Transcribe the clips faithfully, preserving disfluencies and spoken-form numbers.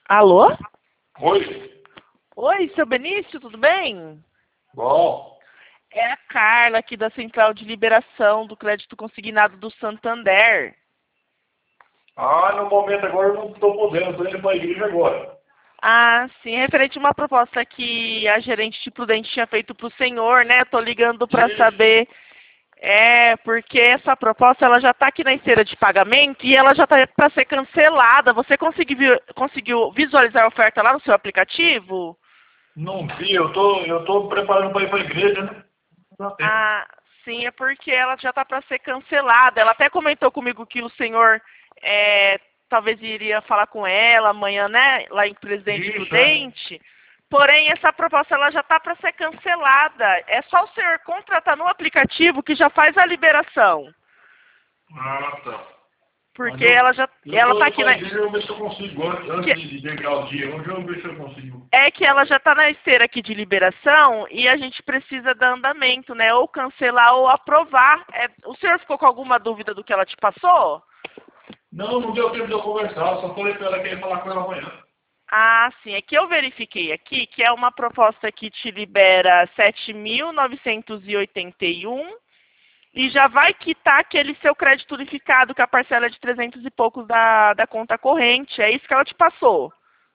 Alô? Oi. Oi, seu Benício, tudo bem? Bom. É a Carla aqui da Central de Liberação do Crédito Consignado do Santander. Ah, no momento agora eu não estou podendo, estou indo para a igreja agora. Ah, sim, referente a uma proposta que a gerente de Prudente tinha feito para o senhor, né? Estou ligando para Isso. saber, é, porque essa proposta ela já está aqui na esteira de pagamento e ela já está para ser cancelada. Você conseguiu, conseguiu visualizar a oferta lá no seu aplicativo? Não vi, eu tô, eu tô preparando para ir para a igreja, né? Não dá tempo. Ah, sim, é porque ela já está para ser cancelada. Ela até comentou comigo que o senhor é, talvez iria falar com ela amanhã, né, lá em Presidente Isso, é. Prudente. Porém, essa proposta ela já está para ser cancelada. É só o senhor contratar no aplicativo que já faz a liberação. Ah, tá. Mas Porque eu, ela já eu ela tô está indo aqui para a na. igreja, eu vou ver se eu consigo, antes, antes que- de de chegar o dia, hoje eu vou ver se eu consigo. É que ela já está na esteira aqui de liberação e a gente precisa dar andamento, né? Ou cancelar ou aprovar. É, o senhor ficou com alguma dúvida do que ela te passou? Não, não deu tempo de eu conversar, eu só falei para ela que ia falar com ela amanhã. Ah, sim. É que eu verifiquei aqui que é uma proposta que te libera sete mil novecentos e oitenta e um e já vai quitar aquele seu crédito unificado, que é a parcela de trezentos e poucos da, da conta corrente. É isso que ela te passou.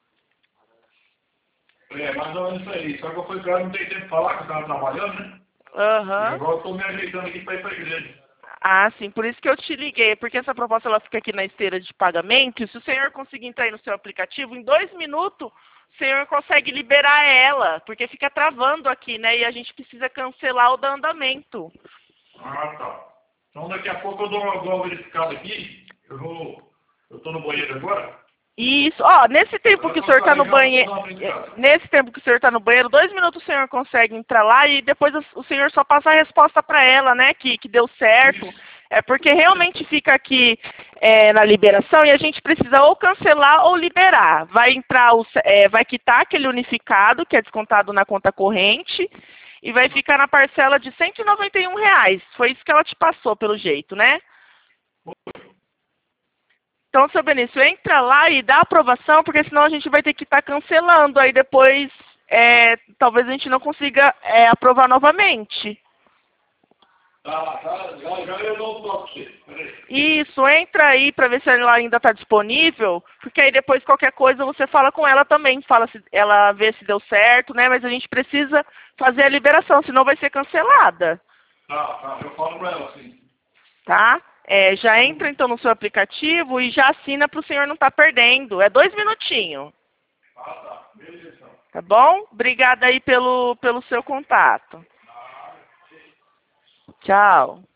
É, mais ou menos isso aí. Só que eu fui para ela, não tem tempo de falar, que eu estava trabalhando, né? E Aham. agora eu estou me ajeitando aqui para ir para a igreja. Ah, sim. Por isso que eu te liguei, porque essa proposta ela fica aqui na esteira de pagamento e se o senhor conseguir entrar aí no seu aplicativo, em dois minutos o senhor consegue liberar ela, porque fica travando aqui, né? E a gente precisa cancelar o do andamento. Ah, tá. Então daqui a pouco eu dou uma, dou uma verificada aqui. Eu vou. Eu tô no banheiro agora. Isso, ó, nesse tempo Agora que o eu senhor está sair no já vou banheiro, dar uma verificada. nesse tempo que o senhor está no banheiro, dois minutos o senhor consegue entrar lá e depois o o senhor só passa a resposta para ela, né, que, que deu certo. Isso. É porque realmente fica aqui é, na liberação e a gente precisa ou cancelar ou liberar. Vai entrar, o, é, vai quitar aquele unificado que é descontado na conta corrente e vai ficar na parcela de cento e noventa e um reais. Foi isso que ela te passou, pelo jeito, né? Então, seu Benício, entra lá e dá aprovação, porque senão a gente vai ter que estar cancelando. Aí depois, é, talvez a gente não consiga é, aprovar novamente. Tá, tá. Já, já eu dou um toque pra você. Peraí. Isso, entra aí para ver se ela ainda está disponível, porque aí depois qualquer coisa você fala com ela também, fala se ela vê se deu certo, né? Mas a gente precisa fazer a liberação, senão vai ser cancelada, Tá, tá. Eu falo pra ela assim. tá? É, já entra então no seu aplicativo e já assina para o senhor não estar perdendo. É dois minutinhos. Ah, tá. Beleza, então. Tá bom? Obrigada aí pelo, pelo seu contato. Tchau.